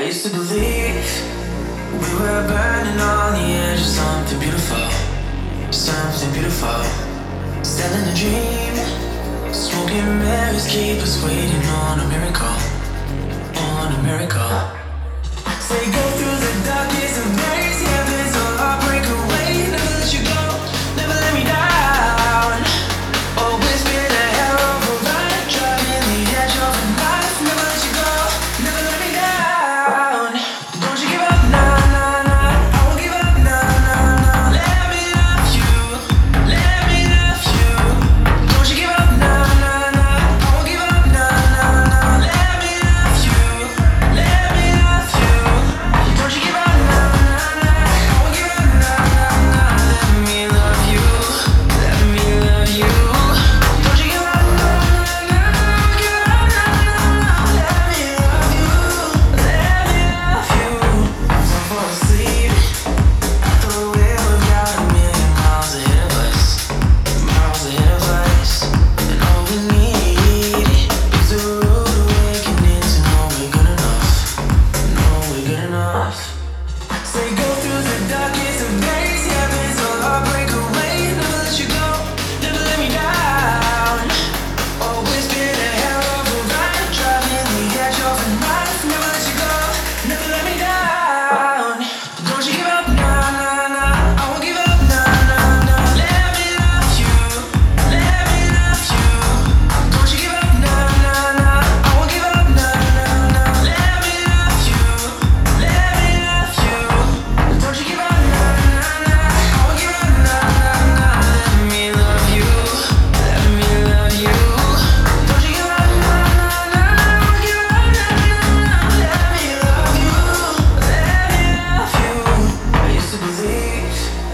used to believe we were burning on the edge of something beautiful, something beautiful. Selling a dream, smoking mirrors keep us waiting on a miracle, on a miracle. Say go through the darkest of days, heaven's a heartbreak away. Never let you go, never let me down. Always been a hell of a ride, driving the edge of a knife. Never let you go, never let me down. Don't you give up, nah, nah, nah. I won't give up, nah, nah, nah. Let me love you, let me love you. Don't you give up, nah, nah, nah. I won't give up, nah, nah, nah. Let me love you, let me love you. Don't you give up, nah, nah, nah. I won't give up, nah, nah, nah. Let me love you, let me love you. Don't you give up, nah, nah, nah. I won't give up, nah, nah, nah. Let me love you, let me love you. Don't fall asleep. I thought we were about a million miles ahead of us, miles ahead of us. And all we need is a rude awakening to know we're good enough, know we're good enough. Say go through the darkest of days, heaven's a heartbreak away. Never let you go, never let me down. Always been a hell of a ride, driving the edge of a knife. Never let you go, never let me down. Don't you give up, nah, nah, nah. I won't give up, nah, nah, nah. Let me love you, let me love you. Don't you give up, nah, nah, nah. I won't give up, nah, nah, nah. Let me love you, let me love you. Don't you give up, nah, nah, nah. I won't give up, nah, nah, nah. Let me love you, let me love you. Don't you give up, nah, nah, nah. I won't give up, nah, nah, nah. Let me love you, let me love you. I used to believe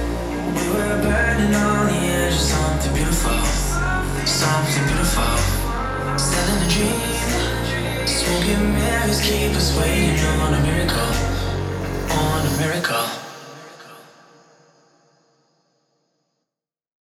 we were burning on the edge of something beautiful, something beautiful. Selling a dream, smoking mirrors keep us waiting on a miracle.